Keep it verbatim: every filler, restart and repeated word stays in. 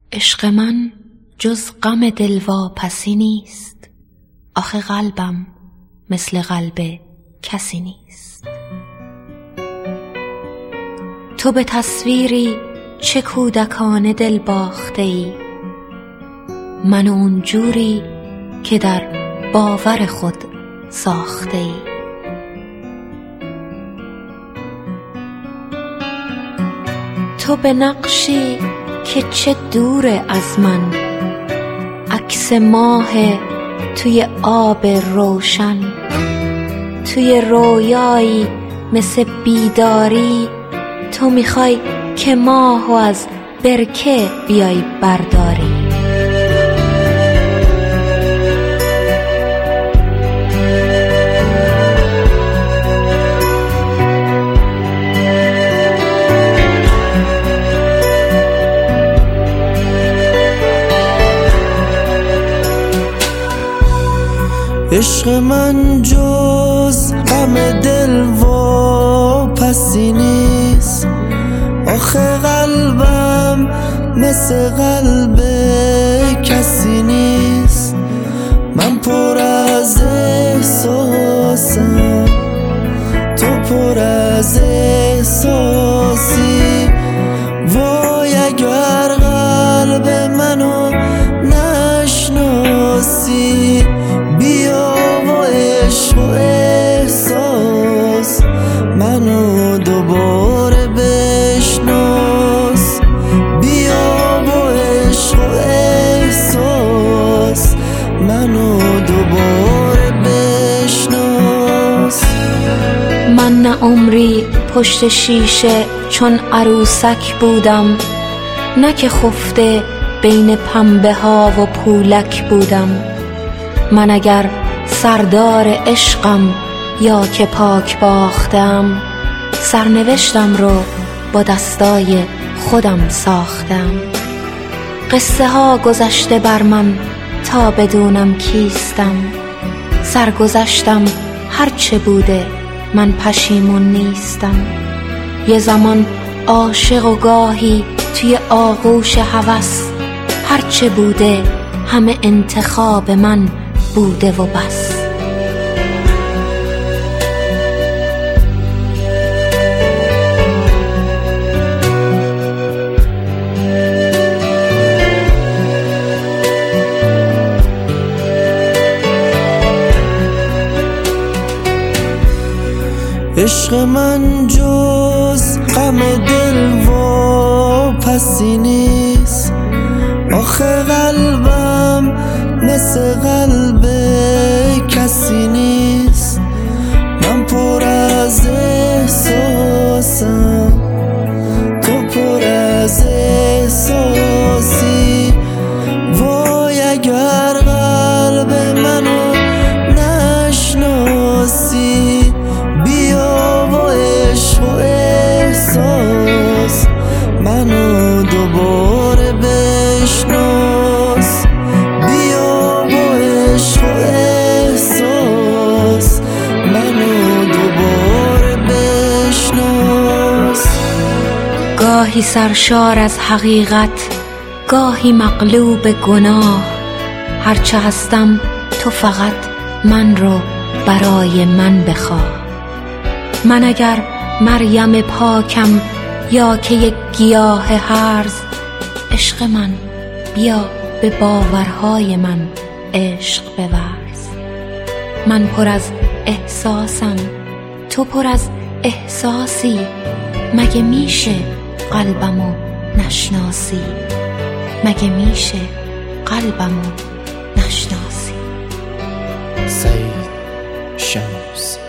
عشق من جز غم دلواپسی نیست، آخه قلبم مثل قلب کسی نیست. تو به تصویری چه کودکانه دل باخته ای، من اون جوری که در باور خود ساخته ای. تو به نقشی که چه دور از من، عکس ماه توی آب روشن، توی رویایی مثل بیداری، تو میخوای که ماهو از برکه بیای برداری. عشق من جز غم دل واپسی نیست، آخه قلبم مثل قلب کسی نیست. من پر از احساسم، تو پر از احساسی. وای اگر قلب منو نشناسی، بیا و عشق و احساس منو دوباره بشناس. بیا و عشق و احساس منو دوباره بشناس. من نه عمری پشت شیشه چون عروسک بودم، نه که خفته بین پنبه ها و پولک بودم. من اگر سردار عشقم یا که پاک باختم، سرنوشتم رو با دستای خودم ساختم. قصه ها گذشته بر من تا بدونم کیستم، سرگذشتم هرچه بوده من پشیمون نیستم. یه زمان عاشق و گاهی توی آغوش هوس، هرچه بوده همه انتخاب من بوده و بس. عشق من جز غم دل واپسی نیست، آخه قلبم مثل قلب کسی نیست. من پر از احساسم، تو پر از احساسی. وای اگر قلب منو نشناسی، بیا و عشق و احساس منو دوباره بشناس. بیا و عشق و احساس منو دوباره بشناس. گاهی سرشار از حقیقت، گاهی مغلوب گناه، هرچه هستم تو فقط من رو برای من بخواه. من اگر مریم پاکم یا که یک گیاه هرز، عشق من بیا به باورهای من عشق بورز. من پر از احساسم، تو پر از احساسی، مگه میشه قلبمو نشناسی؟ مگه میشه قلبمو نشناسی؟ سید شمس.